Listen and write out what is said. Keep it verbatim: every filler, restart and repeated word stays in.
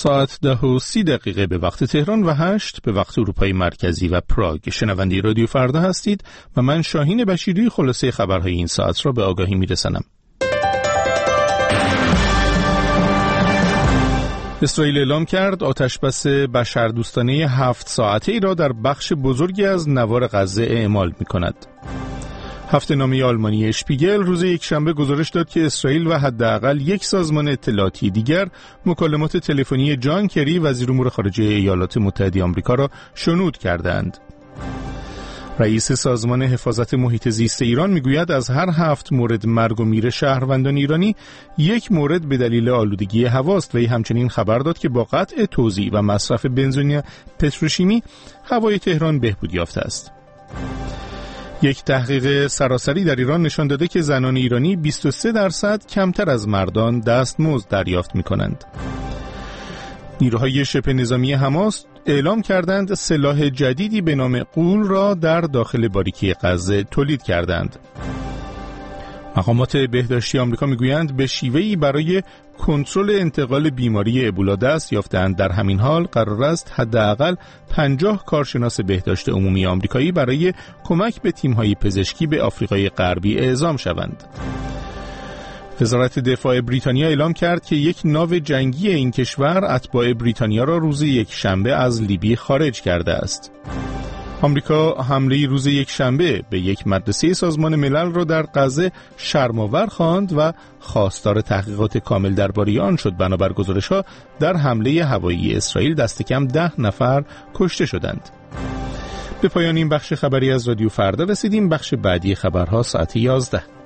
ساعت ده و سی دقیقه به وقت تهران و هشت به وقت اروپای مرکزی و پراگ. شنونده رادیو فردا هستید و من شاهین بشیری خلاصه خبرهای این ساعت را به آگاهی میرسانم. اسرائیل اعلام کرد آتشبس بشردوستانه هفت ساعته ای را در بخش بزرگی از نوار غزه اعمال می کند. هفته نامه آلمانی اشپیگل روز یکشنبه گزارش داد که اسرائیل و حداقل یک سازمان اطلاعاتی دیگر مکالمات تلفنی جان کری وزیر امور خارجه ایالات متحده آمریکا را شنود کردند. رئیس سازمان حفاظت محیط زیست ایران میگوید از هر هفت مورد مرگ و میر شهروندان ایرانی یک مورد به دلیل آلودگی هواست و همچنین خبر داد که با قطع توزیع و مصرف بنزین پتروشیمی هوای تهران بهبود یافته است. یک تحقیق سراسری در ایران نشان داده که زنان ایرانی بیست و سه درصد کمتر از مردان دستمزد دریافت می‌کنند. نیروهای شبه نظامی حماس اعلام کردند سلاح جدیدی به نام غول را در داخل باریکه غزه تولید کردند. مقامات بهداشتی آمریکا میگویند به شیوهی برای کنترل انتقال بیماری ابولا دست یافتند. در همین حال قرار است حداقل پنجاه کارشناس بهداشت عمومی آمریکایی برای کمک به تیم‌های پزشکی به آفریقای غربی اعزام شوند. وزارت دفاع بریتانیا اعلام کرد که یک ناو جنگی این کشور اتباع بریتانیا را روز یکشنبه از لیبی خارج کرده است. آمریکا حمله روز یکشنبه به یک مدرسه سازمان ملل را در غزه شرم‌آور خواند و خواستار تحقیقات کامل درباره آن شد. بنابر گزارش‌ها در حمله هوایی اسرائیل دست کم ده نفر کشته شدند. به پایان این بخش خبری از رادیو فردا رسیدیم. بخش بعدی خبرها ساعت یازده.